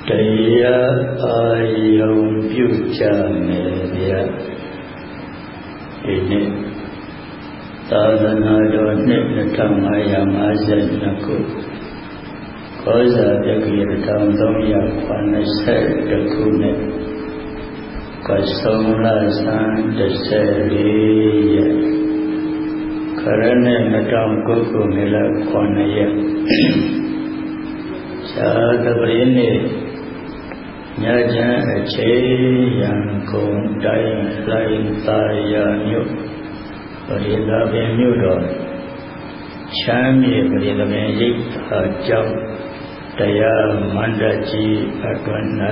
တရားအာယုံပြုကြမယ်ဗျာဒီနေ့သာသနာတော်နှစ်2552ခုကောဇာတက္ကရာ1380ခုနှစ်ကဆုံးလဆန်း14ရက်ခရနဲ့2009ခုနှစ်လ9ရက်သာသပတေးနေ့ညချမ်းအချိန်ရန်ကုန်တိုင်းလိုင်သာယာမြို့ပရိသပင်မြို့တော်ချမ်းမြေပရိသပင်ရိပ်သာကျောင်းတရားမန္တကြီးအတွင်၌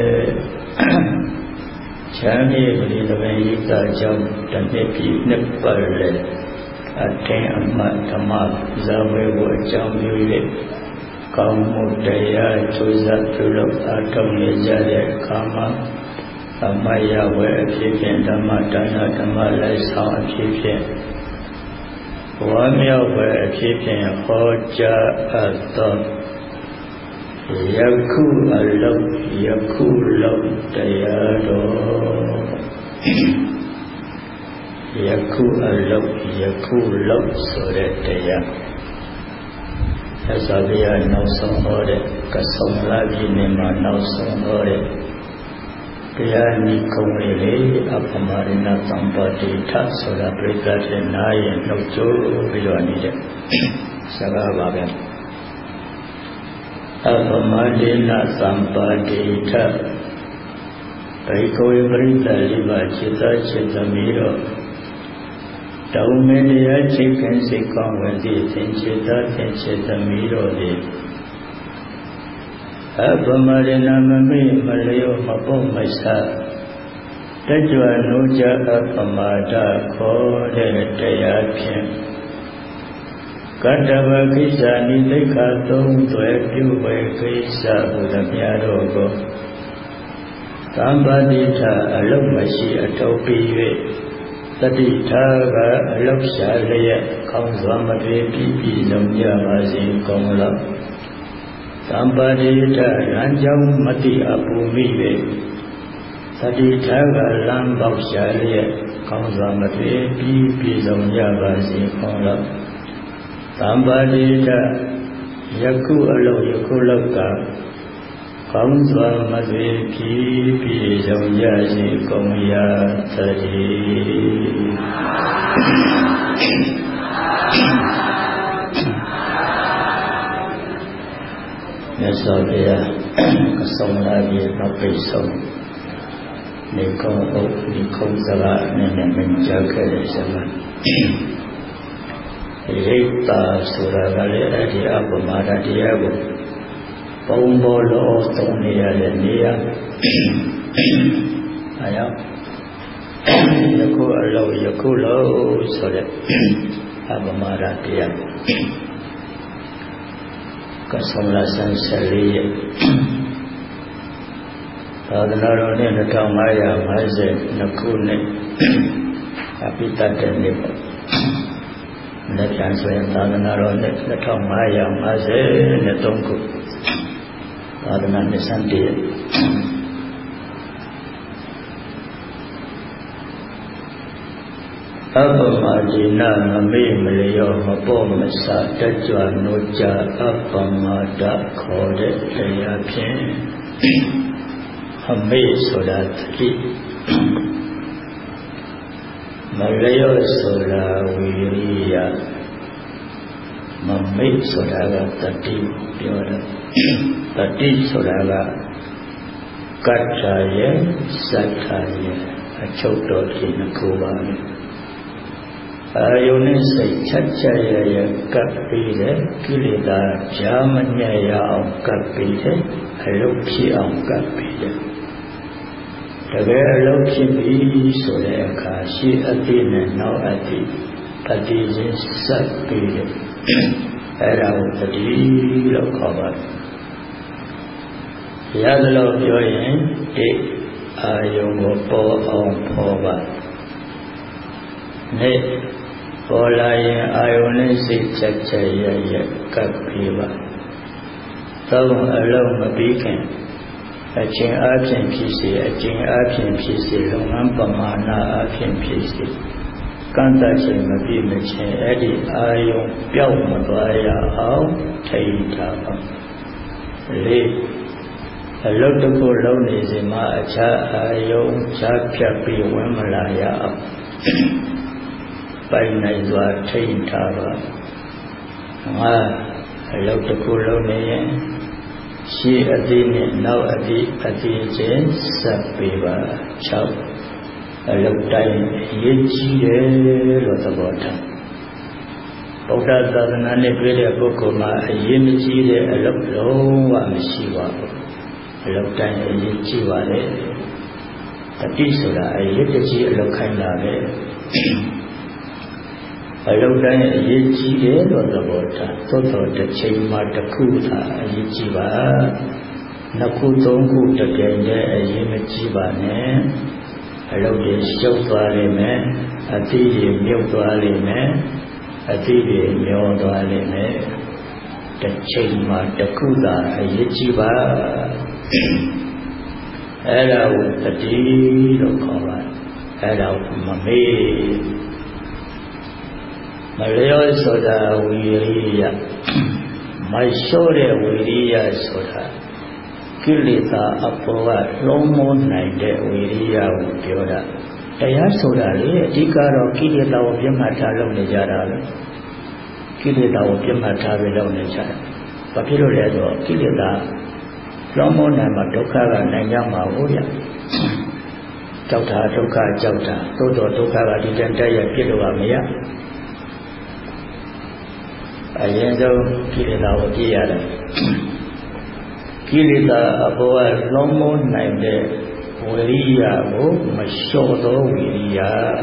ချမ်းမြေပရိသပင်ရိပ်သာကျောင်းတစ်နှစ်ပြည့်နှစ်ပတ်လည်အထင်အမှတ်ဓမ္မဇာဝေကိုအကြောင်းပြု၍ကောင်းမှုတရားကျိုးစားပြုလုပ်အားထုတ်နေကြတဲ့အခါမှာအမယဝဲအဖြစ်ဖြင့်ဓမ္မဒါနဓမ္မလိုက်ဆောင်အဖြစ်ဖြင့်ဝါမြောက်ဝဲအဖြစ်ဖြင့်ဟောကြားအပ်သောယခုအလုံးယခုလုံးတရားတော်ယခုအလုံးယခုလုံးဆိုတဲ့တရားသစ္စာပြာနောက်ဆုံးဟောတဲ့ကဆုံးလာပြည်နယ်မှာနောက်ဆုံးဟောတဲ့တရားနိခုံးလေးအပမရဏသံပါတိထဆိုတာပြိဿတဲ့နားရင်နှုတ်ကြိုးပြီးတော့နေတဲ့စကားပါပဲအပမရဏသံပါတိထဘိက္ခဝေပရိသတ်လေးပါจิตจิตသမီးတော့တောင်းမတရားချိတ်ခင်စိတ်ကောင်းဝင်သည့်သင်္ချေတသင်္ချေသမီးတော်သည်အပမရဏမမေ့မလျော့မပုတ်မဆတကြွနိုးကြအပမာဒခေါ်တဲ့တရားဖြင့်ကတ္တဝကိစ္စနိသိက္ခာသုံးသွယ်ပြုဝေကိစ္စဟူသည်များတို့ကိုသံပါတိထအလုံးမရှိအထောက်ပြီး၍တတိထားကအလောက်ရှာလျက်ကောင်းစွာမပြေပြည့်ပြည့်စုံကြပါစေကုန်လောသံပါတိထလမ်းကြောင်းမတိအပူမိ၍တတိထားကလမ်းပေါက်ရှာလျက်ကောင်းစွာမပြေပြည့်ပြည့်စုံကြပါစေကုန်လောသံပါတိထယခုအလုံးယခုလောက်ကကောင်းစွာမသွေပြည့်ပြည့်စုံကြစေကုန်ရာသတည်းမြတ်စွာဘုရားကဆုံးလာပြီးနောက်ပိတ်ဆုံးနေကုန်းအုပ်ဒီခုံးစကားနဲ့မကြားခဲ့တဲ့စကားရိတ်တာဆိုတာကလည်းအဲ့ဒီအပမဒတရားကိုပုံပေါ်လို့သုံးနေရတဲ့နေရာအဲကြောင့်ယခုအလုံးယခုလုံးဆိုတဲ့အပမဒတရားကဆုံးလာဆန်း14ရက်သာသနာတော်နဲ့2552ခုနှစ်အပိတ္တနေ့ပေါ့လက်ပြန်ဆိုရင်သာသနာတော်နဲ့2553ခုသာသနာနှစ်ဆန်းတည်းအပမဒီနာမမေ့မလျော့မပေါ့မဆတကြွနိုးကြအပမဒခေါ်တဲ့တရားဖြင့်အမေ့ဆိုတာတတိမလျော့ဆိုတာဝီရိယမမေ့ဆိုတာကတတိပြောတယ်တတိဆိုတာကကတ္ထရဲ့သတ္ထရဲ့အချုပ်တော်ဖြစ်နှစ်ခုပါပဲအာယုန်နဲ့စိတ်ချက်ချက်ရကပ်ပြီးတဲ့ကိလေသာဂျာမညံ့ရအောင်ကပ်ပြီးတဲ့အလုပ်ဖြစ်အောင်ကပ်ပြီးတဲ့တကယ်အလုပ်ဖြစ်ပြီးဆိုတဲ့အခါရှေ့အတိနဲ့နောက်အတိတတိချင်းဆက်ပြီးတဲ့အဲ့ဒါကိုတတိလို့ခေါ်ပါတယ်ရသလိုပြောရင်ဒီအာယုံကိုပေါ်အောင်ဖော်ပါနေ့ပေါ်လာရင်အာယုန်နဲ့စိတ်ချက်ချက်ရကပ်ပြီးပါသုံးအလုံးမပြီးခင်အချင်းအပြင်ဖြစ်စေအချင်းအပြင်ဖြစ်စေလုပ်ငန်းပမာဏအပြင်ဖြစ်စေကန့်သတ်ခြင်းမပြည့်မချင်းအဲ့ဒီအာယုံပျောက်မသွားရအောင်ထိန်းထားပါလေအလုတ်တစ်ခုလုံးနေစဉ်မှာအခြားအာယုံခြားဖြတ်ပြီးဝင်မလာရအောင်ပိုင်နိုင်စွာထိန်းထားပါငါအလုတ်တစ်ခုလုံးနေရင်ရှေ့အသေးနဲ့နောက်အသေးချင်းဆက်ပေးပါ6အလုတ်တိုင်းရည်ကြီးတယ်လို့သဘောထားဗုဒ္ဓသာသနာနဲ့တွေ့တဲ့ပုဂ္ဂိုလ်မှာအရေးမကြီးတဲ့အလုတ်လုံးဝမရှိပါဘူးအလုတ်တိုင်းအရေးကြီးပါလေတတိဆိုတာအရေးတကြီးအလုတ်ခိုင်းတာပဲအလုတ်တိုင်းအရေးကြီးတယ်လို့သဘောထားသို့တော်တစ်ချိန်မှာတစ်ခုသာအရေးကြီးပါနှစ်ခုသုံးခုတကယ်တည်းအရေးမကြီးပါနဲ့အလုတ်တွေရှုပ်သွားလိမ့်မယ်အသီးတွေမြုပ်သွားလိမ့်မယ်အသီးတွေမျောသွားလိမ့်မယ်တစ်ချိန်မှာတစ်ခုသာအရေးကြီးပါအဲ့ဒါကိုတတိလို့ခေါ်ပါတယ်အဲ့ဒါကိုမမေ့မလျော့ဆိုတာဝီရိယမလျှော့တဲ့ဝီရိယဆိုတာကိလေသာအပေါ်ကလုံးမနိုင်တဲ့ဝီရိယကိုပြောတာတရားဆိုတာလေအဓိကတော့ကိလေသာကိုပြတ်မှတ်ထားလုပ်နေကြတာလေကိလေသာကိုပြတ်မှတ်ထားပြီးလုပ်နေကြတာဘာဖြစ်လို့လဲဆိုတော့ကိလေသာလုံးမနိုင်မှာဒုက္ခကနိုင်ကြမှာဟုတ်ရကြောက်တာဒုက္ခကြောက်တာသို့တော်ဒုက္ခကဒီတန်တက်ရပြစ်လို့ကမရအရင်ဆုံးကိလေသာကိုပြည့်ရတယ်ကိလေသာအပေါ်ကလုံးမနိုင်တဲ့ဝိရိယကိုမလျှော့သောဝိရိယ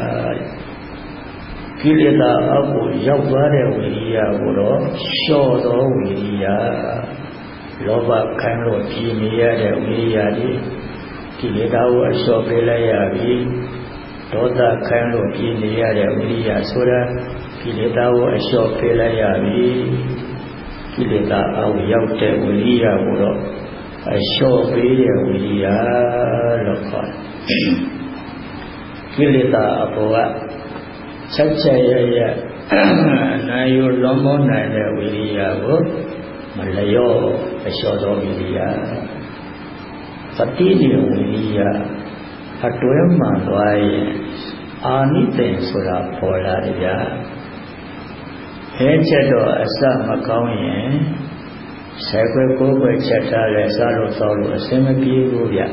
ကိလေသာအပေါ်ရောက်သွားတဲ့ဝိရိယကိုတော့လျှော့သောဝိရိယလောဘခံလို့ကြည်နေရတဲ့ဝိရိယဒီကိလေသာကိုအလျှော့ပေးလိုက်ရပြီဒေါသခံလို့ကြည်နေရတဲ့ဝိရိယဆိုတာကိလေသာကိုအလျှော့ပေးလိုက်ရပြီကိလေသာအောက်ရောက်တဲ့ဝိရိယကိုတော့အလျှော့ပေးတဲ့ဝိရိယလို့ခေါ်တယ်ကိလေသာအပေါ်ကချက်ချက်ရရနာယုလုံးမနိုင်တဲ့ဝိရိယကိုမလျော့အလျှော့သောဝိရိယသတိနဲ့ဝိရိယအတွဲမှန်သွားရင်အာနိသင်ဆိုတာပေါ်လာတယ်ဗျာအဲချက်တော့အစမကောင်းရင်ဆယ်ခွဲကိုးခွဲချက်ထားလဲစားလို့သောလို့အစင်မပြေဘူးဗျ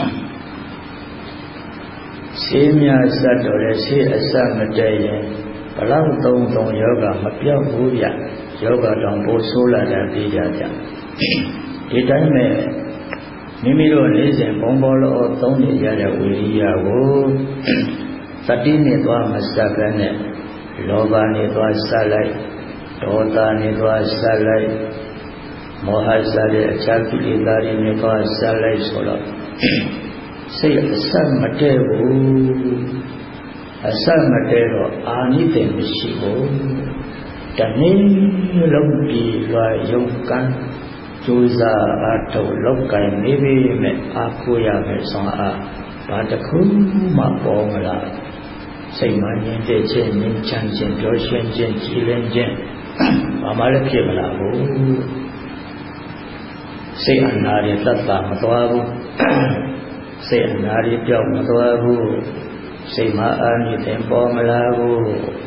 ဆေးများစတ်တော့လဲဆေးအစမတည့်ရင်ဘလောက်သုံးယောဂမပြောက်ဘူးဗျယောဂတောင်ပိုးဆိုးလာတယ်ပြီးကြဗျဒီတိုင်းမဲ့မိမိတို့နေစဉ်ဘုံဘောလောသုံးနေရတဲ့ဝိရိယကိုသတိနဲ့သွားမစပ်ပဲနဲ့လောဘနဲ့သွားစပ်လိုက်ဒေါသနဲ့သွားစပ်လိုက်မောဟစတဲ့အခြားကိလေသာတွေနဲ့သွားစပ်လိုက်ဆိုတော့စိတ်အဆက်မတည့်ဘူးအဆက်မတည့်တော့အာနိသင်မရှိဘူးတနည်းလုံးပြီးလွာယုံကံကြိုးစားအထုတ်လောက်ကံနေပြီမဲ့အားကိုးရမယ်ဆိုအားဘာတစ်ခုမှပေါ်မလာစိတ်မှငြင်းတဲ့ခြင်းငြင်းချမ်းခြင်းပြောရှင်းခြင်းကြည်လင်ခြင်းဘာမှလည်းဖြစ်မလာဘူးစိတ်အနာတွေသက်သာမသွားဘူးစိတ်အနာတွေပြောက်မသွားဘူးစိတ်မှအာနိသင်ပေါ်မလာဘူး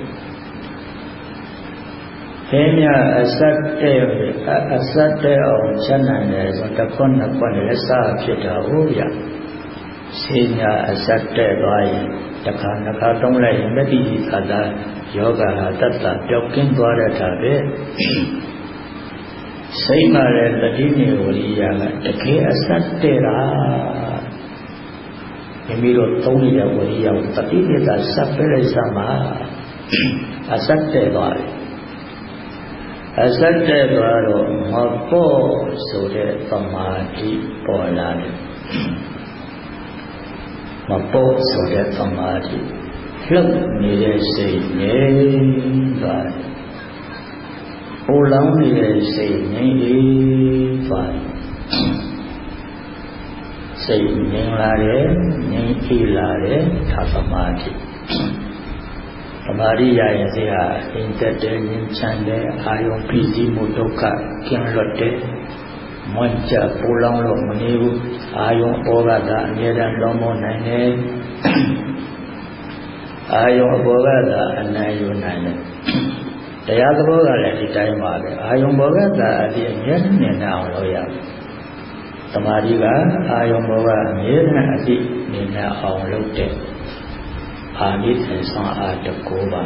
ခဲမြအစတ်တဲ့အောင်ချက်နိုင်တယ်ဆိုတစ်ခွန်းနှစ်ခွန်းလည်းစားဖြစ်တာဟုတ်ရဆေးညာအစတ်တဲ့သွားရင်တစ်ခါနှစ်ခါသုံးလိုက်ရင်မတိသာသာယောဂဟာတတ်တာပျောက်ကင်းသွားတဲ့အခါပဲစိတ်မှလည်းတတိနေဝရိယကတကယ်အစတ်တဲ့တာမိမိတို့သုံးနေတဲ့ဝရိယကိုတတိနေသာစပ်ပေးလိုက်စမ်းပါအစတ်တဲ့သွားတယ်အစတ်တဲ့သွားတော့မပေါ့ဆိုတဲ့သမာဓိပေါ်လာတယ်မပေါ့ဆိုတဲ့သမာဓိလှုပ်နေတဲ့စိတ်နဲ့သွားတယ်။အိုလောင်းနေတဲ့စိတ်ငြိမ်းအေးသွားတယ်။စိတ်ငြိမ်လာတယ်ငြိမ်ကြည်လာတယ်ဒါသမာဓိသမာဓိရရင်စိတ်ဟာငြိမ်သက်တယ်ငြိမ်ချမ်းတယ်အာယုံပြည့်စည်မှုဒုက္ခကင်းလွတ်တယ်မွန့်ကြပူလောင်လို့မနေဘူးအာယုံဘောကသာအမြဲတမ်းလုံးမနိုင်တယ်အာယုံဘောကသာအနိုင်ယူနိုင်တယ်တရားသဘောကလည်းဒီတိုင်းပါပဲအာယုံဘောကသာအပြည့်အမြဲတမ်းနေအောင်လုပ်ရသမာဓိကအာယုံဘောကအမြဲတမ်းအပြည့်နေအောင်လုပ်တဲ့အာနိသင်ဆောင်အားတကူပါ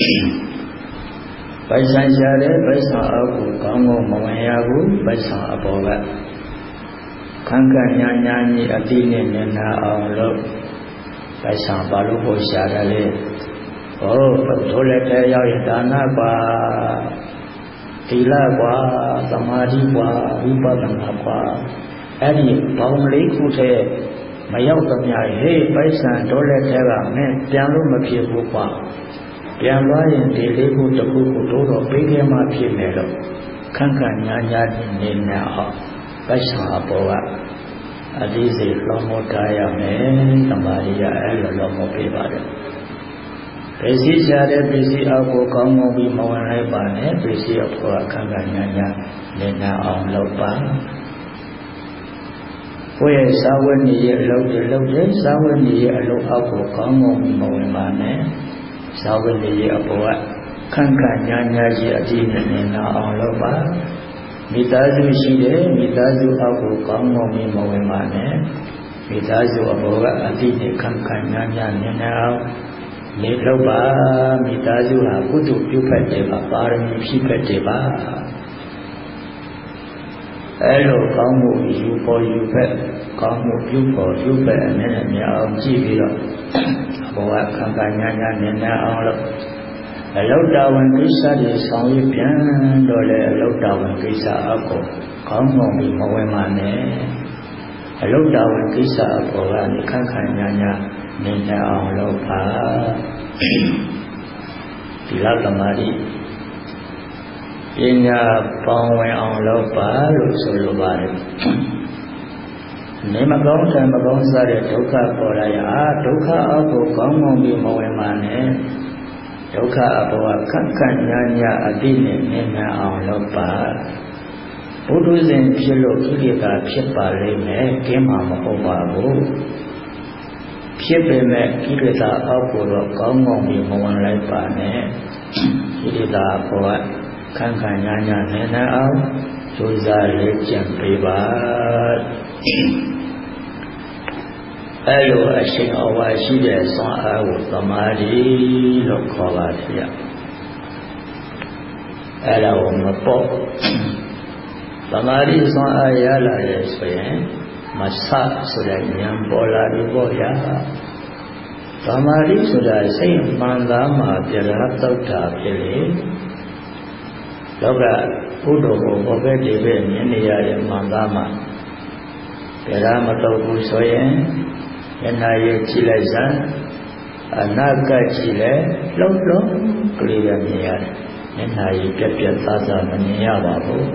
ပိုက်ဆံရှာတယ်ပိုက်ဆံအောက်ကိုကောင်းကောင်းမဝင်ရဘူးပိုက်ဆံအပေါ်ကခန့်ခန့်ညာညာကြီးအတိနဲ့နေနာအောင်လို့ပိုက်ဆံဘာလို့ဖို့ရှာတယ်လဲဟောထိုးလက်ထဲရောက်ရင်ဒါနကွာသီလကွာသမာဓိကွာဝိပဿနာကွာအဲ့ဒီဘောင်လေးခုထဲမရောက်သမျှဟေးပိုက်ဆံထိုးလက်ထဲကမင်းပြန်လို့မဖြစ်ဘူးကွာပြန်သွားရင်ဒီလေးခုတစ်ခုကိုတို့တော့ပေးခဲ့မှဖြစ်မယ်လို့ခန့်ခန့်ညာညာနေနေအောင်ပိုက်ဆံအပေါ်ကအတိစိတ်လောမောထားရမယ်သမာဓိရအဲ့လိုလောမောပေးပါတယ်ပစ္စည်းရှာတဲ့ပစ္စည်းအောက်ကိုကောင်းကောင်းပြီးမဝင်လိုက်ပါနဲ့ပစ္စည်းအပေါ်ကခန့်ခန့်ညာညာနေနေအောင်လုပ်ပါကိုယ့်ရဲ့စာဝတ်နေရဲ့အလုပ်တွေလုပ်တယ်စာဝတ်နေရဲ့အလုပ်အောက်ကိုကောင်းကောင်းပြီးမဝင်ပါနဲ့စာဝတ်နေရဲ့အပေါ်ကခန့်ခန့်ညာညာကြီးအကြည့်နဲ့နေနေအောင်လုပ်ပါမိသားစုရှိတယ်မိသားစုအောက်ကိုကောင်းကောင်းပြီးမဝင်ပါနဲ့မိသားစုအပေါ်ကအကြည့်နဲ့ခန့်ခန့်ညာညာနေနေအောင်နေလုပ်ပါမိသားစုဟာကုသိုလ်ပြုဖက်တယ်ပါပါရမီဖြည့်ဖက်တယ်ပါအဲ့လိုကောင်းမှုယူပေါ်ယူဖက်ကောင်းမှုပြုပေါ်ပြုဖက်အနေနဲ့မြအောင်ကြည့်ပြီးတော့အဘောကခံကညာညာနေနေအောင်လို့အလောက်တာဝန်ကိစ္စတွေဆောင်ရွက်ပြန်တော့လေအလောက်တာဝန်ကိစ္စအကိုကောင်းကောင်းပြီးမဝင်ပါနဲ့အလောက်တာဝန်ကိစ္စအပေါ်ကနေခံခံညာညာနေနေအောင်လုပ်ပါဒီလောက်သမာဓိပညာပေါင်းဝင်အောင်လုပ်ပါလို့ဆိုလိုပါတယ်နေမကောင်းတယ်မကောင်းစားတဲ့ဒုက္ခပေါ်လာရဒုက္ခအောက်ကိုကောင်းကောင်းပြီးမဝင်ပါနဲ့ဒုက္ခအပေါ်ကခက်ခက်ညာညာအတိနဲ့နေနေအောင်လုပ်ပါဘုဒ္ဓဇင်ဖြစ်လို့ကိလေသာဖြစ်ပါလိမ့်မယ်ကင်းမှာမဟုတ်ပါဘူးဖြစ်ပေမဲ့ကိလေသာအောက်ကိုတော့ကောင်းကောင်းပြီးမဝင်လိုက်ပါနဲ့ကိလေသာအပေါ်ကခန့်ခန့်ညာညာနေနေအောင်ကြိုးစားလေ့ကျင့်ပေးပါအဲ့လိုအရှင်အဝါရှိတဲ့ဆွမ်းအားကိုသမာဓိလို့ခေါ်ပါတယ်အဲ့ဒါကိုမပေါ့သမာဓိဆွမ်းအားရလာရဲ့ဆိုရင်မဆဆိုတဲ့ဉာဏ်ပေါ်လာပြီပေါ့ဗျာသမာဓိဆိုတာစိတ်မှန်သားမှာပြရတုတ်တာဖြစ်လေလောကဘုဒ္ဓကိုဘောပဲဒီပဲမြင်နေရတဲ့မှန်သားမှာပြရမတုတ်ဘူးဆိုရင်ယနာရဲ့ကြည့်လိုက်စမ်းအနာကကြည့်လဲလုံးလုံးကလေးပဲမြင်ရတယ်ယနာရဲ့ပြက်ပြက်သားသားမမြင်ရပါဘူး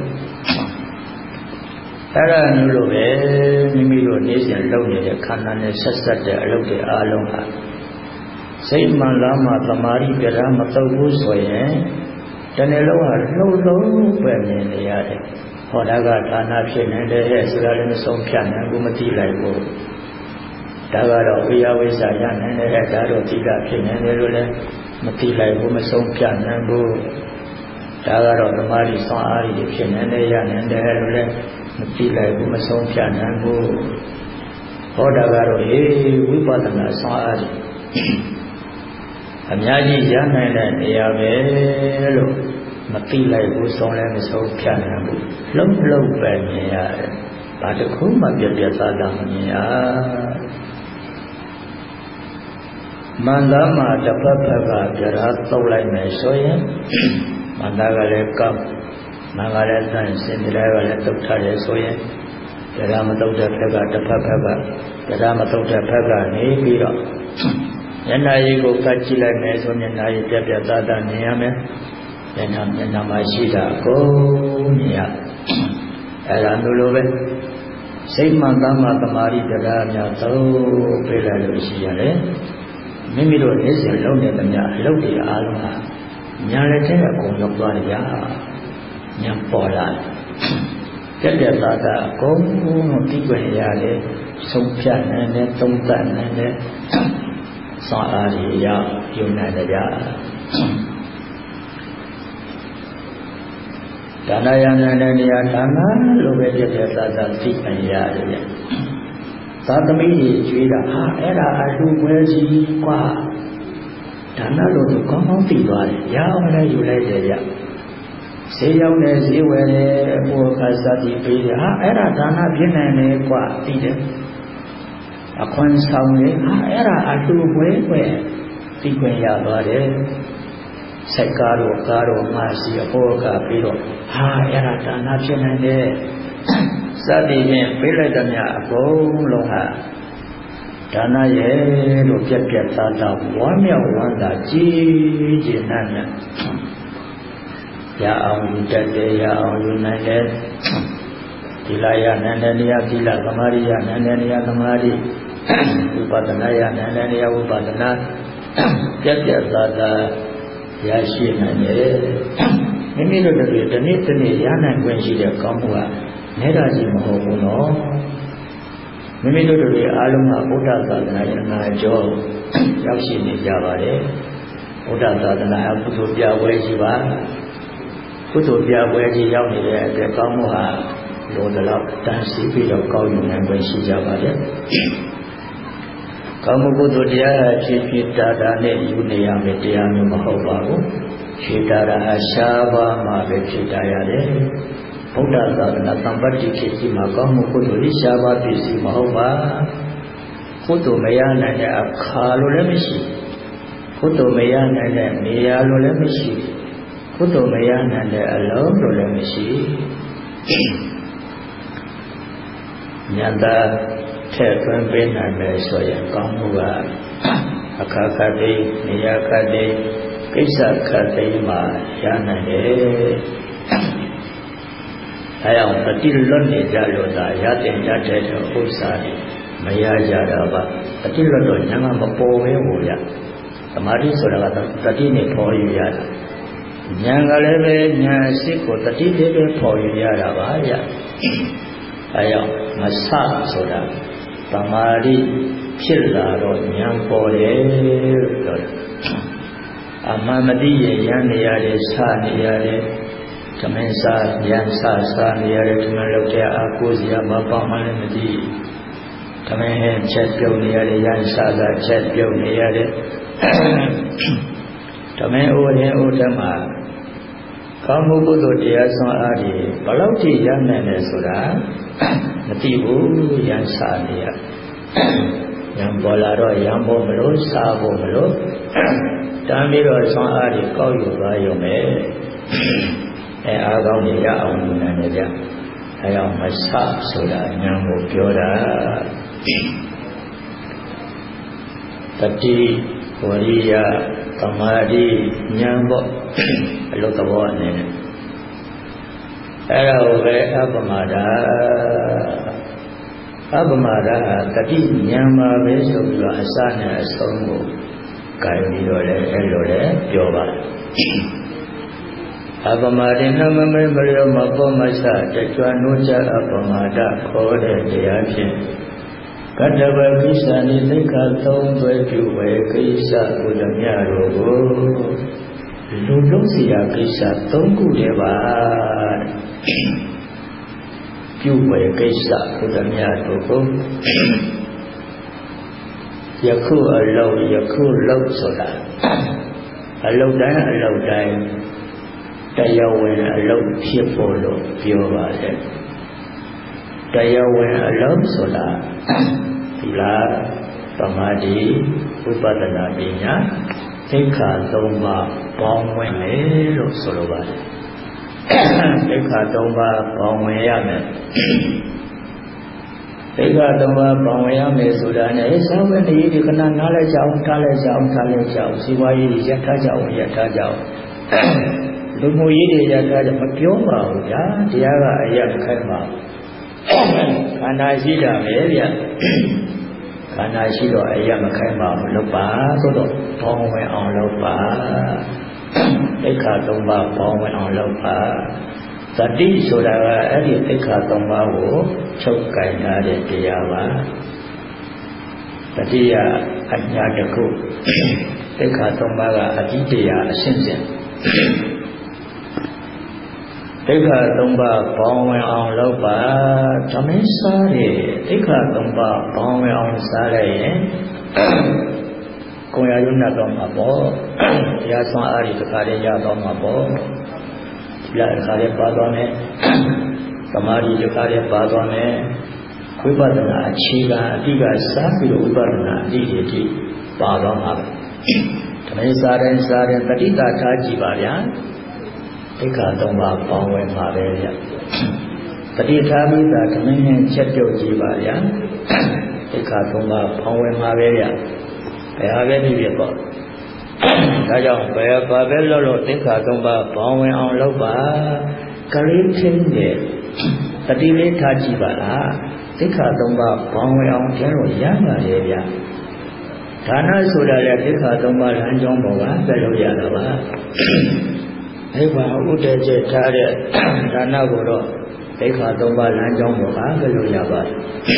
အဲ့ဒါမျိုးလိုပဲမိမိတို့နေ့စဉ်လုပ်နေတဲ့ခန္ဓာနဲ့ဆက်ဆက်တဲ့အလုပ်တွေအားလုံးဟာစိတ်မှန်လားမှသမာဓိပြတာမတုတ်ဘူးဆိုရင်တနေ့လုံးဟာလှုပ်လုံးပဲမြင်နေရတယ်ဟောဒါကဌာနဖြစ်နေတယ်ဆိုတာလည်းမဆုံးဖြတ်နိုင်ဘူးမသိလိုက်ဘူးဒါကတော့ဝိယဝိဇ္ဇာရနိုင်တယ်ဒါတော့သိတာဖြစ်နေတယ်လို့လည်းမသိလိုက်ဘူးမဆုံးဖြတ်နိုင်ဘူးဒါကတော့သမာဓိဆွမ်းအားကြီးဖြစ်နေတယ်ရနိုင်တယ်လို့လည်းမသိလိုက်ဘူးမဆုံးဖြတ်နိုင်ဘူးဟောတာကတော့ဝိပဿနာဆွမ်းအားကြီးအများကြီးရနိုင်တဲ့နေရာပဲလို့မသိလိုက်ဘူးဆုံးလည်းမဆုံးဖြတ်နိုင်ဘူးလုံးလုံးပဲမြင်ရတယ်ဘာတစ်ခုမှပြပြသားသားမမြင်ရမန္တမှာတစ်ဖက်ဖက်ကပြရာတုတ်လိုက်မယ်ဆိုရင်မန္တကလည်းကောက်မင်္ဂလာတန်စင်ကြယ်ကလည်းတုတ်ထားတယ်ဆိုရင်ပြရာမတုတ်တဲ့ဖက်ကတစ်ဖက်ဖက်ကပြရာမတုတ်တဲ့ဖက်ကနေပြီးတော့မျက်နှာရည်ကိုကတ်ကြည့်လိုက်မယ်ဆိုမျက်နှာရည်ပြပြသားသားမြင်ရမယ်မျက်နှာမှာရှိတာကိုမြင်ရအဲ့ဒါမျိုးလိုပဲစိတ်မှန်သားမှသမာဓိတရားများသုံးပေးလိုက်လို့ရှိရတယ်မိမိတို့နေ့စဉ်လုပ်နေသမျှအလုပ်တွေအားလုံးဟာညာလက်ထဲအကုန်ရောက်သွားကြညာပေါ်လာတဲ့သာသာအကုန်လုံးသိခွင့်ရတယ်ဆုံးဖြတ်နိုင်တယ်သုံးသပ်နိုင်တယ်စောအားရရောက်ယူနိုင်ကြဒါနယနာနဲ့နေရာဒါနလိုပဲပြပြသာသာသိခွင့်ရတယ်သာသမီကြီးကျွေးတာဟာအဲ့ဒါအလှပွဲကြီးกว่าဒါနလို့ကောင်းကောင်းသိသွားတယ်ရအောင်လည်းယူလိုက်တယ်ရဈေးရောက်တယ်ဈေးဝယ်တယ်အဖို့အခါစသည်ပေးတယ်ဟာအဲ့ဒါဒါနဖြစ်နိုင်တယ်กว่าသိတယ်အခွင့်ဆောင်တယ်ဟာအဲ့ဒါအလှပွဲပဲသိခွင့်ရသွားတယ်စိုက်ကားတော့ကားတော့မှစီအဖို့အခါပြီးတော့ဟာအဲ့ဒါဒါနဖြစ်နိုင်တယ်စသည်ဖြင့်ပေးလိုက်တဲ့မြတ်အကုန်လုံးဟာဒါနရဲ့လို့ပြက်ပြက်သားသားဝမ်းမြောက်ဝမ်းသာကြည်ကြည်နက်နက်ရအောင်ယူတတ်တယ်ရအောင်ယူနိုင်တယ်ဒီလာရနန္ဒနိယသီလသမာဓိယနန္ဒနိယသမာဓိဝိပဿနာယနန္ဒနိယဝိပဿနာပြက်ပြက်သားသားရရှိနိုင်တယ်မိမိတို့တွေဒီနေ့တနေ့ရနိုင်ခွင့်ရှိတဲ့ကောင်းမှုဟာနေတာကြီးမဟုတ်ဘူးနော်မိမိတို့တွေအားလုံးကဗုဒ္ဓသာသနာ့နာကျော်ရောက်ရှိနေကြပါတယ်ဗုဒ္ဓသာသနာအကုသိုလ်ပြပွဲကြီးပါကုသိုလ်ပြပွဲကြီးရောက်နေတဲ့အတွက်ကောင်းမှုဟာလိုတော့တန်စီပြီးတော့ကောင်းယူနိုင်ခွင့်ရှိကြပါတယ်ကောင်းမှုကုသိုလ်တရားဖြည်းဖြည်းတာတာနဲ့ယူနေရမယ်တရားမျိုးမဟုတ်ပါဘူးဖြည်းတာတာရှားပါမှပဲဖြည်းတာရတယ်ဗုဒ္ဓသာသနာသံပတ္တိခေတ်ကြီးမှာကောင်းမှုကုသိုလ်လေးရှားပါးပြည့်စုံမဟုတ်ပါကုသိုလ်မရနိုင်တဲ့အခါလို့လည်းမရှိကုသိုလ်မရနိုင်တဲ့နေရာလို့လည်းမရှိကုသိုလ်မရနိုင်တဲ့အလုံးလို့လည်းမရှိညတာထည့်သွင်းပေးနိုင်မယ်ဆိုရင်ကောင်းမှုကအခါခတ်တိနေရာခတ်တိကိစ္စခတ်တိမှာရနိုင်တယ်အဲအောင်တတိလွတ်နေကြလို့သာရတဲ့တတ်တဲ့ဥစ္စာတွေမရကြတော့ပါတတိလွတ်တော့ညာမပေါ်ဝဲဟိုရသမာဓိဆိုတာကတတိနဲ့ပေါ်ယူရတာညာကလည်းပဲညာရှိကိုတတိလေးပဲပေါ်ယူရတာပါရအဲအောင်မဆဆိုတာသမာဓိဖြစ်လာတော့ညာပေါ်တယ်လို့ပြောတယ်အမှန်မသိရင်ရနေရတယ်စနေရတယ်သမင်းစားရန်စားနေရတယ်သမင်းလောက်တဲ့အာကိုစရာမပေါ့မှလည်းမသိသမင်းဟဲ့ချက်ပြုတ်နေရတယ်ရန်စားချက်ပြုတ်နေရတယ်သမင်းအိုးရင်အိုးတမှာကောင်းမှုကုသိုလ်တရားဆွမ်းအားတွေဘယ်လောက်ထိရနိုင်လဲဆိုတာမသိဘူးရန်စားနေရရန်ပေါ်လာတော့ရန်ပေါ်မလို့စားဖို့မလို့တမ်းပြီးတော့ဆွမ်းအားတွေကောက်ယူသွားရုံပဲအားကောင်းနေရအောင်လုပ်နိုင်ကြအဲအောင်မဆဆိုတာဉာဏ်ကိုပြောတာတတိဝရိယသမာဓိဉာဏ်ပေါ့အလုသဘောအနေနဲ့အဲဒါကိုပဲအပမဒာတတိဉာဏ်မှာပဲဆိုပြီးတော့အစနဲ့အဆုံးကိုကြိုင်ပြီးတော့လည်းအဲ့လိုလည်းပြောပါတယ်အပမဒိနမမေမလျောမပေါ်မဆတကြွနိုးကြအပမဒခေါ်တဲ့တရားဖြင့်ကတ္တဗကိစ္စနိသိက္ခာသုံးသွဲပြုဝေကိစ္စကုသမြတို့ကိုလူလုံးစီရာကိစ္စ၃ခုတည်းပါပြုဝေကိစ္စကုသမြတို့ကိုယခုအလုံးယခုလုံးဆိုတာအလုံးတိုင်းတရားဝင်အလုံးဖြစ်ဖို့လို့ပြောပါတယ်တရားဝင်အလုံးဆိုတာသီလသမာဓိဝိပဿနာပညာသိက္ခာ၃ပါးပေါင်းဝင်လေလို့ဆိုလိုပါတယ်သိက္ခာ၃ပါးပေါင်းဝင်ရမယ်သိက္ခာ၃ပါးပေါင်းဝင်ရမယ်ဆိုတာနဲ့သာဝတ္တိဒီခဏနားလိုက်ကြအောင်ထားလိုက်ကြအောင်စီဝါရေးရထားကြအောင်လူမှုရေးတွေရထားကြမပြောပါဘူးဗျာတရားကအရက်ခိုင်းပါခန္ဓာရှိတာပဲဗျခန္ဓာရှိတော့အရာမခိုင်းပါဘူးလုပ်ပါဆိုတော့ဘောင်းဝင်အောင်လုပ်ပါသိက္ခာ၃ပါးဘောင်းဝင်အောင်လုပ်ပါသတိဆိုတာကအဲ့ဒီသိက္ခာ၃ပါးကိုချုပ်ကင်ထားတဲ့တရားပါတတိယအညာတစ်ခုသိက္ခာ၃ပါးကအတိတရားအရှင်းရှင်းသိက္ခာ၃ပါးဘောင်းဝင်အောင်လုပ်ပါသမင်းစားတယ်သိက္ခာ၃ပါးဘောင်းဝင်အောင်စားလိုက်ရင်ကိုယ်ရရုံနဲ့တော့မှာပေါ့တရားဆွမ်းအားဒီတစ်ခါတည်းရတော့မှာပေါ့ဒီလားတစ်ခါတည်းပါသွားမယ်သမာဓိတစ်ခါတည်းပါသွားမယ်ဝိပဿနာအခြေခံအတိကစားပြီးတော့ဝိပဿနာအတိအကျပါသွားမှာပဲသမင်းစားတဲ့တတိတာထားကြည့်ပါဗျာသိက္ခာ၃ပါးပေါင်းဝဲမှာပဲဗျတတိထားပြီးသားသမင်းနဲ့ချက်ပြုတ်ကြည့်ပါဗျာသိက္ခာ၃ပါးပေါင်းဝဲမှာပဲဗျဘယ်ဟာပဲဖြစ်ဖြစ်ပေါ့ဒါကြောင့်ဘယ်ပါပဲလို့သိက္ခာ၃ပါးပေါင်းဝဲအောင်လုပ်ပါကလေးချင်းရဲ့တတိလေးထားကြည့်ပါလားသိက္ခာ၃ပါးပေါင်းဝဲအောင်ကျင်းလို့ရပါရဲ့ဗျဒါနဆိုတာလည်းသိက္ခာ၃ပါးလမ်းကြောင်းပေါ်ကပြလို့ရတာပါအဲ့ဘာဥဒ္ဒေကျထားတဲ့ဒါနကိုတော့သိက္ခာ၃ပါးလမ်းကြောင်းပေါ်ကပြလို့ရပါတယ်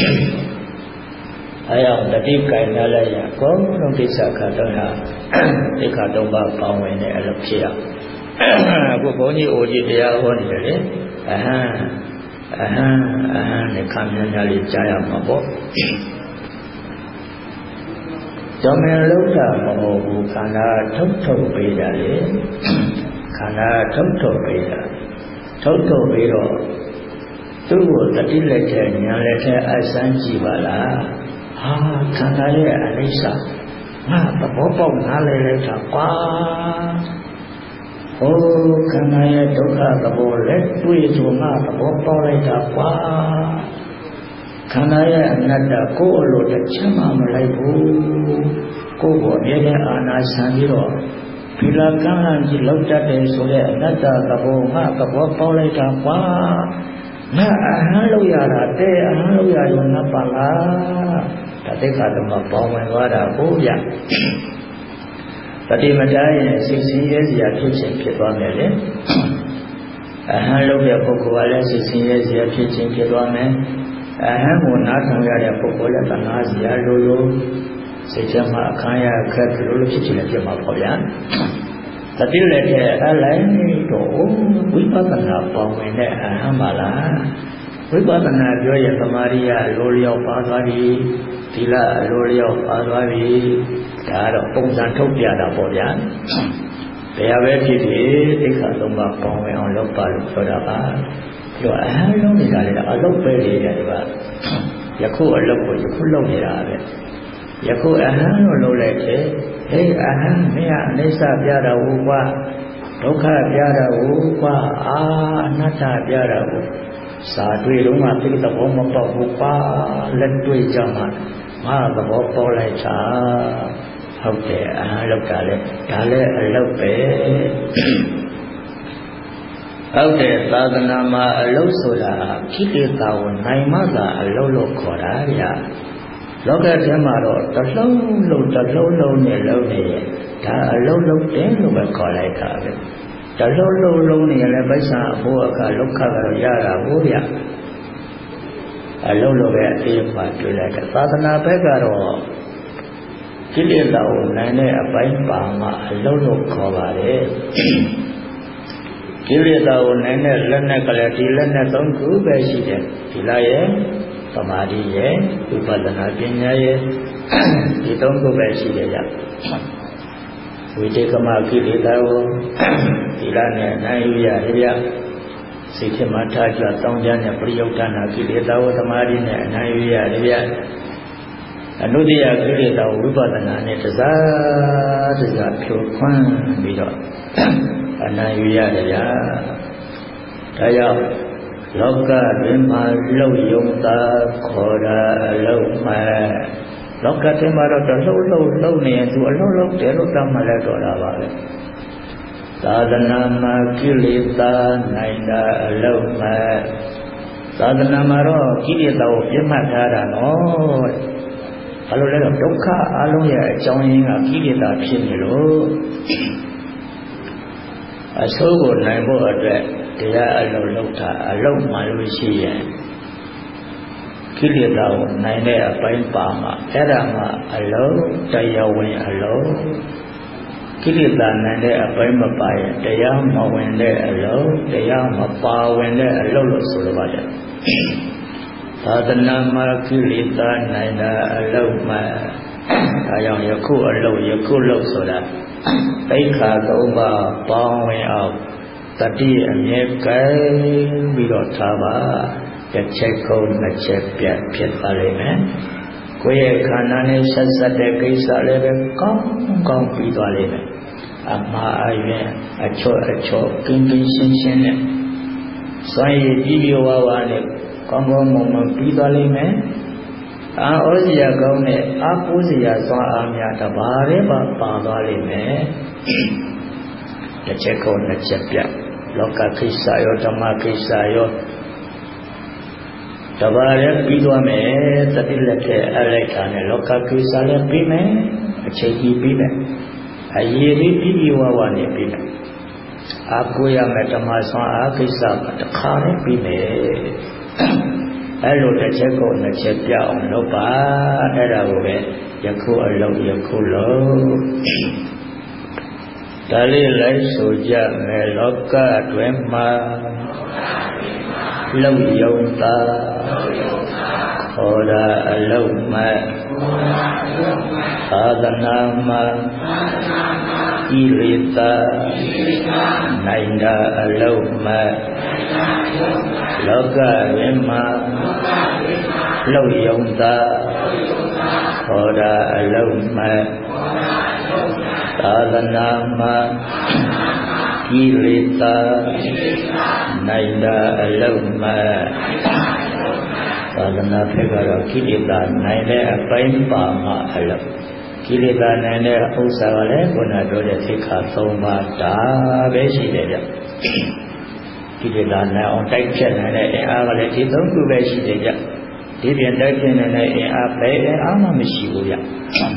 အဲအောင်တတိကံရလိုက်ရကောလုံးကိစ္စခါတော့ဟာသိက္ခာ၃ပါးပေါင်းဝင်တဲ့အလုပ်ဖြစ်အောင်အခုဘုန်းကြီးအိုကြီးတရားဟောနေတယ်လေအဟံနဲ့ခံမြညာလေးကြားရမှာပေါ့ကျော်မင်းလုံးတာမဟုတ်ဘူးခန္ဓာထုတ်ပေးတာလေခန္ဓာထုတ်ပေးတာထုတ်ပေးတော့သူ့ကိုတတိလက်ထဲညာလက်ထဲအစမ်းကြည့်ပါလားဟာခန္ဓာရဲ့အနိစ္စငါသဘောပေါက်နားလည်လိုက်တာကွာဟိုခန္ဓာရဲ့ဒုက္ခသဘောလက်တွေ့ဆိုငါသဘောပေါက်လိုက်တာကွာခန္ဓာရဲ့အနတ္တကိုယ်အလိုတစ်ချက်မှမလိုက်ဘူးကိုယ်ကိုအမြဲတမ်းအာနာဆံပြီးတော့ဖီလာကံကြီးလောက်တတ်တယ်ဆိုတဲ့အနတ္တသဘောငါသဘောပေါက်လိုက်တာကွာငါအဟံလို့ရတာတဲ့အဟံလို့ရရင်ငါပါလားတသိက္ခာ၃ပါးပေါင်းဝင်သွားတာကိုဗျတတိမတရားရင်စိတ်ဆင်းရဲစရာဖြစ်ခြင်းဖြစ်သွားမယ်လေအဟံလို့တဲ့ပုဂ္ဂိုလ်ကလည်းစိတ်ဆင်းရဲစရာဖြစ်ခြင်းဖြစ်သွားမယ်အဟံကိုနားထောင်ရတဲ့ပုဂ္ဂိုလ်လည်းတဏှာစရာလိုစိတ်ထဲမှာအခမ်းရခက်လို့ဖြစ်ခြင်းလည်းဖြစ်မှာပေါ့ဗျာတတိလည်းတဲ့အလိုက်တော့ဝိပဿနာပေါင်းဝင်တဲ့အဟံပါလားဝိပဿနာပြောရင်သမာဓိရလိုလျောက်ပါသွားပြီသီလလိုလျောက်ပါသွားပြီဒါတော့ပုံစံထုတ်ပြတာပေါ့ဗျာဘယ်ပဲဖြစ်ဖြစ်သိက္ခာ၃ပါးပေါင်းဝင်အောင်လုပ်ပါလို့ပြောတာပါပြောအဟံလုံးနေတာလေအလုပ်ပဲလေဒီပါယခုအလုပ်ကိုယခုလုပ်နေတာပဲယခုအဟံလို့လုပ်လိုက်တယ်ဟေးအဟံမင်းကအနိစ္စပြတာဟုတ်ကွာဒုက္ခပြတာဟုတ်ကွာအာအနတ္တပြတာဟုတ်စာတွေ့တော့မှသိတဲ့ဘောမပေါက်ဘူးပါလက်တွေ့ကြမှာငါသဘောပေါက်လိုက်တာဟုတ်တယ်အဟံလောက်တာလေဒါလည်းအလုပ်ပဲဟုတ်တယ်သာသနာမှာအလုပ်ဆိုတာခိတ္တတာကိုနိုင်မှသာအလုပ်လို့ခေါ်တာဗျာလောကထဲမှာတော့တစ်လုံးလုံးနဲ့လုံးနေရဲ့ဒါအလုံးလုံးတယ်လို့ပဲခေါ်လိုက်တာပဲတစ်လုံးလုံးနေလည်းပိဿာအဖို့အခါဒုက္ခကတော့ရတာဘိုးဗျအလုံးလုံးပဲအေးမှတွေ့လိုက်တယ်သာသနာဘက်ကတော့ကိလေသာကိုနိုင်တဲ့အပိုင်းပါမှအလုံးလို့ခေါ်ပါတယ်ကိလေသာကိုနိုင်တဲ့လက်နဲ့ကလေးဒီလက်နဲ့၃ခုပဲရှိတယ်ဒီလားရဲ့သမာဓိရဲ့ဝိပဿနာပညာရဲ့ဒီ၃ခုပဲရှိတယ်ကြဝိတေကမကိလေသာကိုဒီလားနဲ့နိုင်ယူရတယ်ဗျစိတ်ထဲမှာထားကြတောင်းကြတဲ့ပရိယုဒ္ဓနာကိလေသာကိုသမာဓိနဲ့အနိုင်ယူရတယ်ဗျအနုတ္တိယကိလေသာကိုဝိပဿနာနဲ့တစားဖြိုခွန်းပြီးတော့အနိုင်ယူရတယ်ဗျာဒါကြောင့်လောကတွင်မှာလှုပ်ယုံသာခေါ်တာအလုံးမဲ့လောကတွင်မှာတော့လှုပ်နေရင်သူအလုံးလုံးတယ်လို့တတ်မှလည်းတော်တာပါပဲသာသနာမှာကိလေသာနိုင်တာအလုံးမဲ့သာသနာမှာတော့ကိလေသာကိုပြတ်မှတ်ထားတာနော်ဘာလို့လဲတော့ဒုက္ခအလုံးရဲ့အကြောင်းရင်းကကိလေသာဖြစ်နေလို့အဆိုးကိုနိုင်ဖို့အတွက်တရားအလုံးလုပ်တာအလုံးမှလို့ရှိရင်ကိလေသာကိုနိုင်တဲ့အပိုင်းပါမှာအဲ့ဒါမှအလုံးတရားဝင်အလုံးကိလေသာနိုင်တဲ့အပိုင်းမပါရင်တရားမဝင်တဲ့အလုံးတရားမပါဝင်တဲ့အလုံးလို့ဆိုလိုပါတယ်သာသနာမှာကိလေသာနိုင်တာအလုံးမှဒါကြောင့်ယခုအလုံးယခုလုံးဆိုတာသိက္ခာ၃ပါးပေါင်းဝင်အောင်တတိအမြဲကဲပြီးတော့ထားပါတစ်ချက်ကုန်နှစ်ချက်ပြတ်ဖြစ်ပါလိမ့်မယ်ကိုယ့်ရဲ့ခန္ဓာနဲ့ဆက်ဆက်တဲ့ကိစ္စလည်းပဲကောင်းကောင်းပြီးသွားလိမ့်မယ်အမှားအယွင်းအချော့အချော့ကင်းကင်းရှင်းရှင်းနဲ့စွမ်းရည်ကြည်ပြဝဝနဲ့ကောင်းကောင်းမွန်မွန်ပြီးသွားလိမ့်မယ်အာဩဇရာကောင်းတဲ့အာပိုးစရာစွမ်းအားများတပါးတည်းပါသွားလိမ့်မယ်တစ်ချက်ကုန်နှစ်ချက်ပြလောကကိစ္စရောဓမ္မကိစ္စရောတပါးလည်းပြီးသွားမယ်တတိလက်ထက်အလိုက်တာနဲ့လောကကိစ္စလည်းပြီးမယ်အချိန်ကြီးပြီးမယ်အရေးလေးပြီးဝဝနဲ့ပြီးမယ်အာကိုရမယ်ဓမ္မစွမ်းအားကိစ္စကတခါနဲ့ပြီးမယ်အဲ့လိုတစ်ချက်ကိုနှစ်ချက်ပြအောင်လုပ်ပါအဲ့ဒါကိုပဲယခုအလုံးယခုလုံးဒါလေးလိုက်ဆိုကြမယ်လောကအတွင်းမှာလုံယုံတာခေါ်တာအလုံးမဲ့သာသနာမှာကိလေသာနိုင်တာအလုံးမဲ့လောကအတွင်းမှာလုံယုံတာခေါ်တာအလုံးမဲ့သာသနာမှာကိလေသာနိုင်တာအလုံးမဲ့သာသနာဖက်ကတော့ကိလေသာနိုင်တဲ့အပိုင်းပါမှအလုံးကိလေသာနိုင်တဲ့ဥစ္စာကလည်းခုနပြောတဲ့သိက္ခာ၃ပါးဒါပဲရှိတယ်ကြကိလေသာနိုင်အောင်တိုက်ဖြတ်နိုင်တဲ့အင်အားကလည်းဒီ၃ခုပဲရှိတယ်ကြဒီပြင်တိုက်ဖြတ်နိုင်တဲ့အင်အားပဲအင်အားမှမရှိဘူးကြ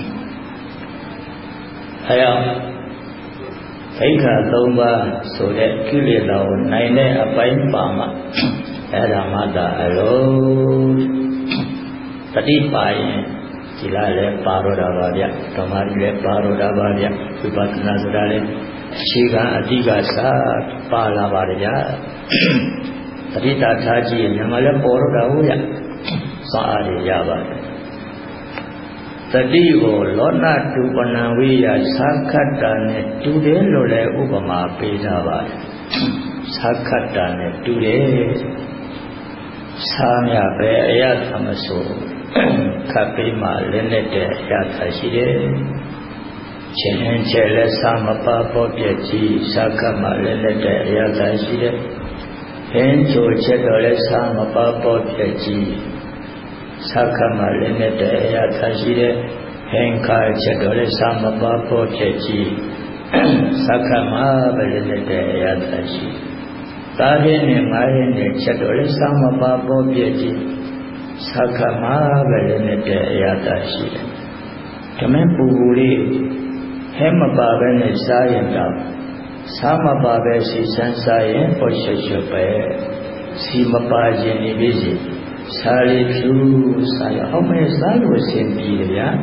အဲကြောင့်သိက္ခာ၃ပါးဆိုတဲ့ကိလေသာကိုနိုင်တဲ့အပိုင်းပါမှအဲ့ဒါမှသာအလုံးတတိပါရင်ဒီလားလည်းပါတော့တာပါဗျဓမ္မကြီးလည်းပါတော့တာပါဗျဝိပဿနာဆိုတာလည်းအခြေခံအဓိကစာပါလာပါတယ်ဗျတတိတာထားကြည့်ရင်မြန်မာလည်းပေါ်တော့တာဟုတ်ဗျစာအားရရပါတယ်တတိကိုလောနတုပနံဝိယသာခတ္တနဲ့တူတယ်လို့လည်းဥပမာပေးထားပါတယ်သာခတ္တနဲ့တူတယ်သာမြပဲအယသမဆိုခပ်ပေးမှလည်းနဲ့တဲ့အယသရှိတယ်ချင်းချက်လက်သာမပါပေါ်ပြည့်ကြီးသာခတ်မှလည်းနဲ့တဲ့အယသရှိတယ်ဟင်းချိုချက်တော်လည်းသာမပါပေါ်ပြည့်ကြီးသာခတ်မှလည်းနဲ့တဲ့အယသရှိတယ်ဟင်းခါချက်တော်လည်းသာမပါပေါ်ပြည့်ကြီးသာခတ်မှပဲလည်းနဲ့တဲ့အယသရှိသာရင်းနဲ့ငါးရင်းနဲ့ချက်တော်လည်းသာမပါပေါ်ပြည့်ကြီးသာခတ်မှပဲလည်းနဲ့တဲ့အယသရှိတယ်ဓမင်းပူပူလေးဟဲမပါပဲနဲ့စားရင်တော့စားမပါပဲစီစမ်းစားရင်ပေါ်ရွှတ်ရွှတ်ပဲစီမပါခြင်းနေပြီစီစားလေးဖြူစားရအောင်မဲစားလို့အဆင်ပြေတယ်ဗျာ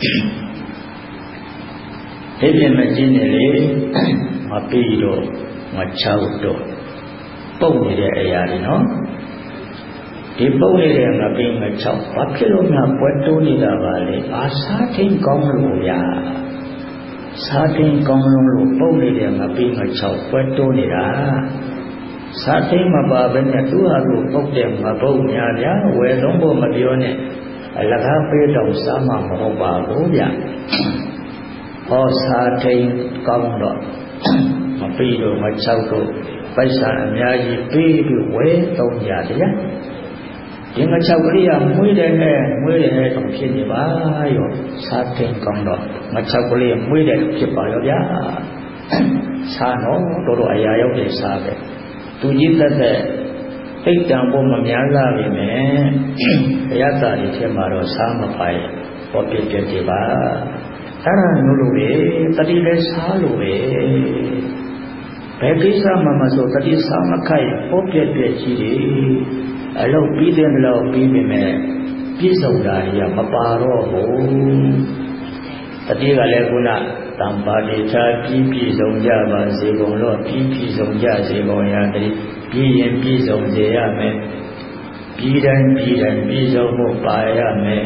ဒီပြင်မကျင်းနေလေမပြီးတော့မချောက်တော့ပုတ်နေတဲ့အရာတွေနော်ဒီပုတ်နေတဲ့ငပိငချောက်ဘာဖြစ်လို့များပွဲတိုးနေတာပါလဲအာစားထင်းကောင်းလို့ဗျာစားထင်းကောင်းလို့ပုတ်နေတဲ့ငပိငချောက်ပွဲတိုးနေတာစားထင်းမပါဘဲနဲ့သူ့ဟာသူပုတ်တဲ့ငပုတ်များဗျာဝယ်လုံးဖို့မပြောနဲ့အလကားပေးတော့စားမှာမဟုတ်ပါဘူးဗျာဟောစားထင်းကောင်းတော့မပြီးတော့မချောက်တော့ပိုက်ဆံအများကြီးပေးပြီးဝယ်သုံးကြတယ်ဒီငချောက်ကလေးကမွေးတယ်နဲ့တော့ဖြစ်နေပါရောစားတင်ကောင်းတော့ငချောက်ကလေးမွေးတယ်ဖြစ်ပါရောဗျာစားတော့တော်တော်အရာရောက်တယ်စားပဲသူကြီးသက်သက်အိတ်တံဖို့မများလာပြီမယ်ဘုရားသာဒီထဲမှာတော့စားမပိုင်ပေါ်ပြပြကြပါအဲ့ဒါမျိုးလိုပဲတတိလည်းစားလို့ပဲဘယ်ကိစ္စမှမဆိုတတိစားမခိုက်ပေါ်ပြပြကြီးတယ်အလုပ်ပြီးတယ်လို့ပြီးပြီမယ်ပြည့်စုံတာကြီးကမပါတော့ဘူးတတိကလည်းခုနတံပါတိသာပြည့်စုံကြပါစေကုန်လို့ပြည့်စုံကြစေကုန်ရာတတိပြည့်ရင်ပြည့်စုံစေရမယ်ပြည်တိုင်းပြည့်စုံဖို့ပါရမယ်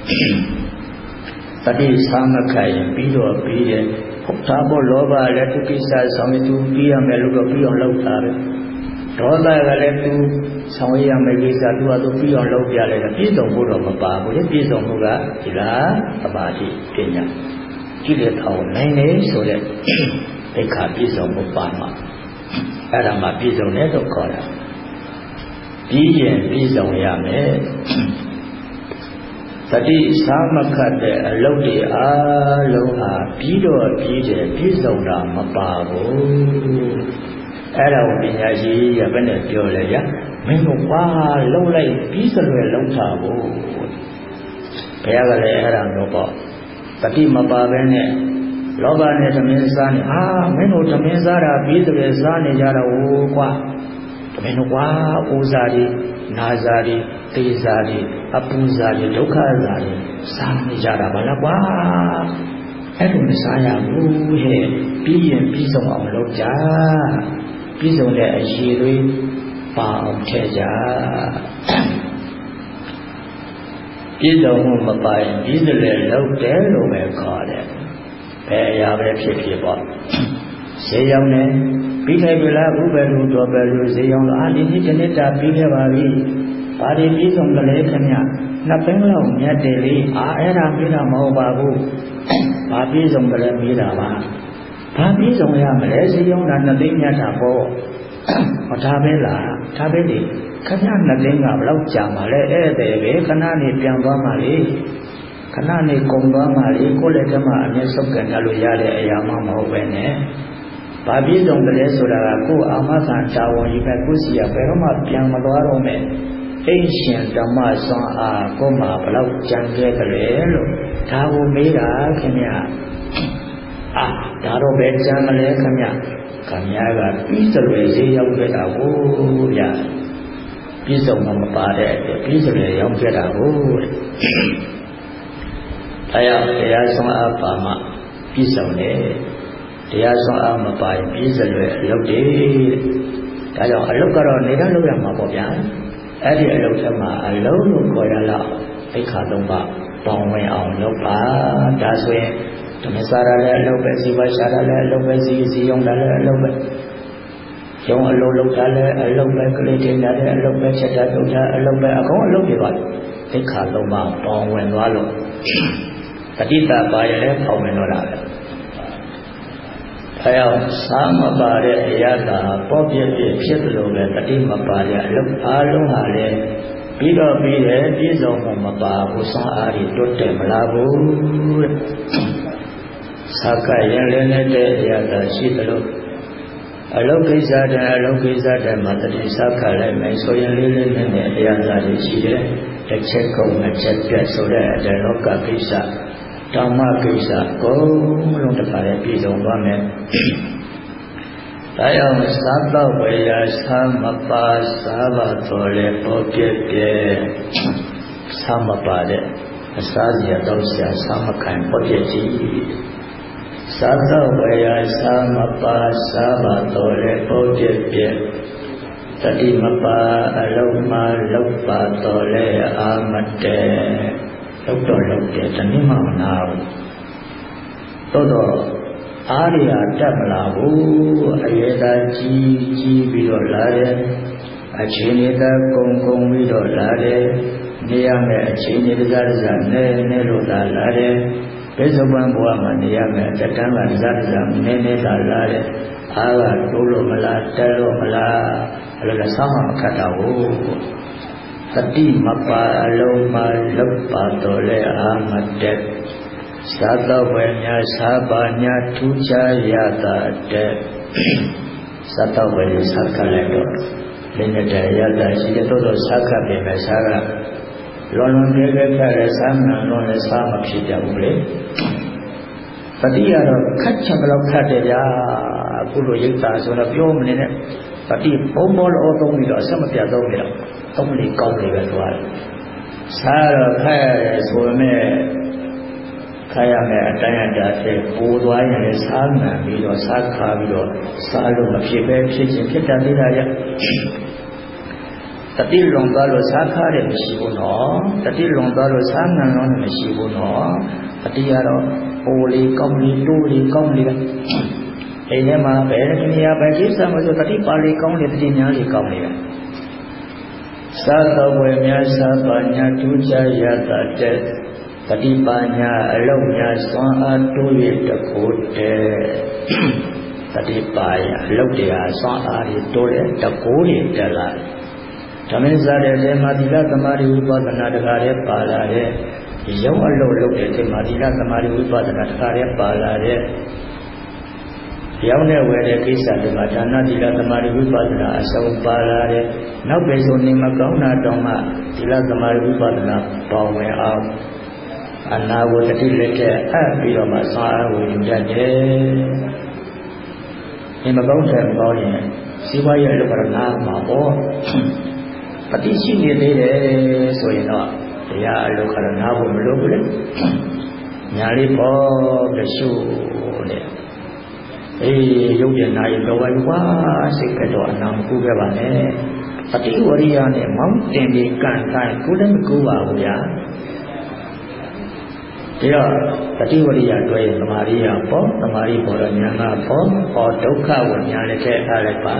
တတိစားမခိုက်ပြီးတော့ပြီးတယ်ဟုတ်တာဘောလောဘလည်းသူကိစ္စဆောင်သူပြီးရမယ်လို့တော့ပြီးအောင်လုပ်တာပဲဒေါသကလည်းသူဆောင်ရမယ်ကိစ္စသူကသူပြီးအောင်လုပ်ပြလိုက်တယ်ပြည့်စုံဖို့တော့မပါဘူးလေပြည့်စုံမှုကဒီလားသမာဓိပညာကိလေသာကိုနိုင်နေဆိုတဲ့ဒိဋ္ဌာပြည့်စုံမှုပါမှာအဲ့ဒါမှပြည့်စုံတယ်လို့ခေါ်တာပြီးရင်ပြည့်စုံရမယ်တတိစားမခတ်တဲ့အလုပ်တွေအားလုံးဟာပြီးတော့ပြီးတယ်ပြည့်စုံတာမပါဘူးအဲ့ဒါကိုပညာရှိကဘယ်နဲ့ပြောလဲဗျာမင်းတို့ပါလုံးလိုက်ပြီးစလွယ်လုံးတာကိုဘုရားကလည်းအဲ့ဒါမျိုးပေါ့တတိမပါဘဲနဲ့လောဘနဲ့သမင်းစားနေမင်းတို့သမင်းစားတာပြီးစလွယ်စားနေကြတာဟိုကွာသမင်းတို့ကွာဥစားတွေနာစားတွေသေစားတွေအပူစားတွေဒုက္ခစားတွေစားနေကြတာပါလားကွာအဲ့လိုမစားရဘူးဟဲ့ပြီးရင်ပြီးဆုံးအောင်လုပ်ကြပြီးဆုံးတဲ့အရေးတွေပါအောင်ထည့်ကြပြည်စုံမှုမပိုင်ပြီးတယ်လေလုပ်တယ်လို့ပဲခေါ်တယ်ဘယ်အရာပဲဖြစ်ဖြစ်ပေါ့ဈေးရောက်နေပြီးခဲ့ပြီလားဥပ္ပလူတော်ပဲလူဈေးရောက်လားဒီနေ့တနေ့တာပြီးခဲ့ပါပြီဘာတွေပြီးဆုံးကလေးခင်ဗျနှစ်ပင်းလောက်မြတ်တယ်လေအဲ့ဒါပြီးတာမဟုတ်ပါဘူးဘာပြီးဆုံးကလေးပြီးတာပါဘာပြီးဆုံးရမလဲဈေးရောက်တာနှစ်သိန်းမြတ်တာပေါ့ဟောဒါပဲလားဒါပဲလေခင်ဗျနှစ်သိန်းကဘယ်လောက်ကြာမှာလဲဧည့်သည်ပဲခဏနေပြန်သွားမှလေခဏနေကုန်သွားမှလေကိုယ့်လက်ကမှအမျက်ဆုပ်ကန်ရလို့ရတဲ့အရာမှမဟုတ်ပဲနဲ့ဘာပြည့်စုံတယ်လဲဆိုတာကကိုယ်အာမခံတာဝန်ယူမဲ့ကိုယ်စီကဘယ်တော့မှပြန်မသွားတော့မယ်အိရှင်ဓမ္မဆွမ်းအားကိုယ်မှာဘယ်လောက်ကြံခဲ့တယ်လဲလို့ဒါကိုမေးတာခင်ဗျဒါတော့ပဲကြံမလဲခင်ဗျခင်ဗျကပြီးစလွယ်ဈေးရောက်ခဲ့တာကိုဗျာပြည့်စုံမှမပါတဲ့အတွက်ပြည့်စုံရရောက်ခဲ့တာကိုတရားဆွမ်းအားပါမှပြည့်စုံတယ်တရားဆွမ်းအားမပါရင်ပြည့်စုံရအလုပ်တွေဒါကြောင့်အလုပ်ကတော့နေတော့လုပ်ရမှာပေါ့ဗျာအဲ့ဒီအလုပ်ထဲမှာအလုံးလို့ခေါ်ရလောက်သိခါသုံးပါပေါင်းဝင်အောင်လုပ်ပါဒါဆိုရင်ဓမ္မစာရလည်းအလုပ်ပဲစီပါရှာတာလည်းအလုပ်ပဲစီယုံတာလည်းအလုပ်ပဲရုံအလုပ်လုပ်တာလည်းအလုပ်ပဲကလေးတင်တာလည်းအလုပ်ပဲချက်တာလုပ်တာအလုပ်ပဲအကုန်အလုပ်တွေပါသိခါသုံးပါပေါင်းဝင်သွားလို့တတိတပါရလည်းပေါင်းဝင်တော့တာပဲအဲအောင်စားမပါတဲ့အရာသာပေါ်ပြည့်ဖြစ်တယ်လို့ပဲတတိမပါတဲ့အလုပ်အားလုံးဟာလည်းပြီးတော့ပြီးတယ်ပြည့်စုံမှုမပါဘူးစွမ်းအားတွေတွတ်တယ်မလားဘူးတဲ့သာကရင်လည်းတဲ့အရာသာရှိတယ်လို့အလုတ်ကိစ္စတဲ့အလုတ်ကိစ္စတဲ့မှာတတိသာကလိုက်မယ်ဆိုရင်လေးလေးနဲ့အရာသာတွေရှိတယ်တစ်ချက်ကုန်တစ်ချက်ပြတ်ဆိုတဲ့လောကကိစ္စဓမ္မကိစ္စကိုလုံးတစ်ခါလည်းပြည်စုံသွားမယ်။ဒါကြောင့်စားတော့ဝေယစားမပါစားပါတော်လေပေါ်ပြည့်ပြည့်စားမပါတဲ့အစားစီတော့ဆရာစားမခံပေါ်ပြည့်ကြီးစားတော့ဝေယစားမပါစားပါတော်လေပေါ်ပြည့်ပြည့်တတိမပါအလုံးမလောက်ပါတော်လေအာမတဲလောက်တော့လောက်တယ်တနည်းမှမနာဘူးတော့အားရတတ်မလားဘူးအရေသာကြီးပြီးတော့လာတယ်အချိန်လေးသာကုန်ပြီးတော့လာတယ်နေရမယ်အချိန်လေးတစားနဲလို့သာလာတယ်ဘိသုပန်ဘဝမှာနေရမယ်အတ္တကတစားနဲသာလာတယ်အားကတိုးလို့မလားတက်လို့မလားအဲ့လိုလည်းဆောင်းမှမခတ်တာဘူးတတိမပါအလုံးမလောက်ပါတော့လေအာမတက်သာတော့ဝေညာသာပါညာထူးခြားရတာတဲ့သာတော့ဝေစာကလည်းတော့ Lene Dayata, she get all those Saka Mesara. London gave her a son and non a son of Shidamule. But the other Kachamalo Kateya, Guru Yita, so a few minutes. But the Omol Otomil or some of the other only comely as well. Sarah Paris were made. Kayame Atayanda said, Budway and Salma, Vido Saka, Vido, Salum, Shibe, Kitchen, Kitadaya. The Tilongalo Saka and Shibuno, the Tilongalo Sana non Shibuno, the Tiaro, Oli, Comli, Duli, Comli. Enema, Berenia, Bagisa, was a Tipali, Comli, Dinali, Comli. Saka, Wemia, Sabanya, Tuja, Yata, Tadipanya alaunya soa tuye takote Tadipaya laudia soa ditole takole tala Tamenzare de Madila Tamari Upadana Dagare Palare Young alone de Madila Tamari Upadana Dagare Palare Young where the Kisa de Madana Dila Tamari Upadana Asau Palare now based on Nimagona Doma Dila Tamari Upadana Power out and now with the letter be on my side with that day. In about them body, see why you look at now, but this you did so you know, they are look at now with Nari for the shoe. Hey, you did not know I was sick at now, who but you were on a mountain, they can't couldn't go out there. Tatiwariya Dway, the Maria Pop, the Maria Boranyana Pop, or Doka Wanyalete Alepa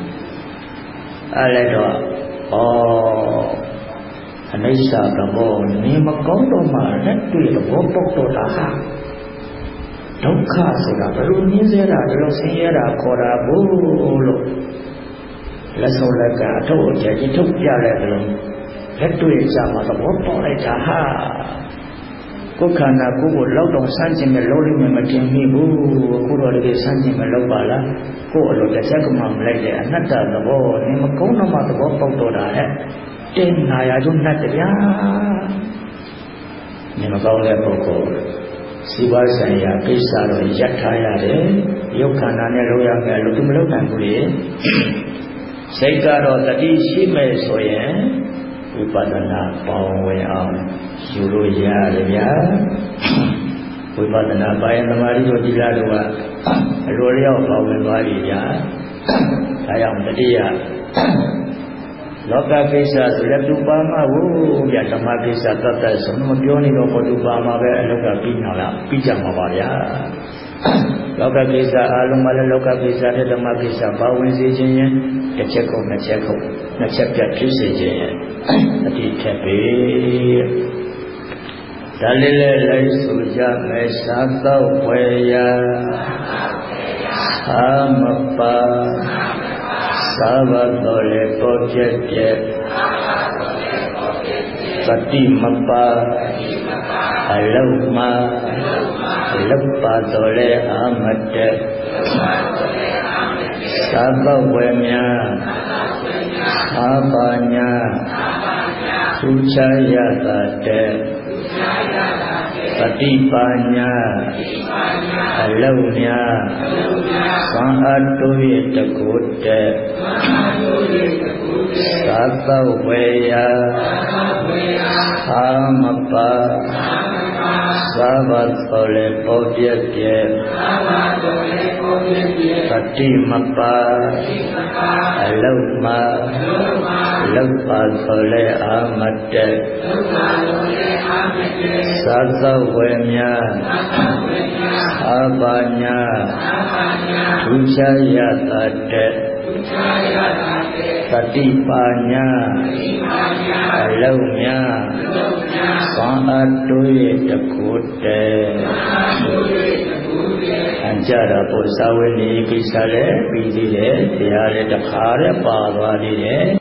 Aledo, or Anisa Gabo, name of Gondoma, that to the Bopo Taha Doka Soda, Perunizera, Rosera, Cora Bolo Lasolaka, told that he took Yale, let to it some of the Bopo Taha. Kukana Kuku Lodo Sanjim Lodi Matimhi Kuro Sanjim Lobala, Kolo the Jacoman Lady, another the war, Nimakona the Bopoda, then I don't have the ya Nimakola Boko, Sibasaya, Pisaro, Yataya, Yokana Neroya, Lutumlo, Segaro, that is she may so ye. Vipadana Pawe out, Shuruya, Vipadana by the Mario Diladua, Roria Pawe Varia, I am the dear Loka Pisa, Leptubama, who Yatama Pisa, Tata, Sonopioni, Lopotubama, Loka Pina, Pijama Varia. Loka Pisa, Alumala Loka Pisa, the Mapisa, Pawe Zijan, the Checo, the chapter Tuesday. Ati Dalile Suja Mesata Weya Samapa Savadole Pojete Fatimapa Aluma Lupa Dole Amate Savawemya Abanya Suchaya Tate Patipanya Alaunya Sahatuye Takote Satawaya Hamapa Savatole Podyatye Patimapa Alauma Lupasole Amate Satawaya Abanya Suchaya Tate Patipanya Alaunya Sahatuye Takote Anjara Posawini Pisale Pidile Tiare Takare Padwadi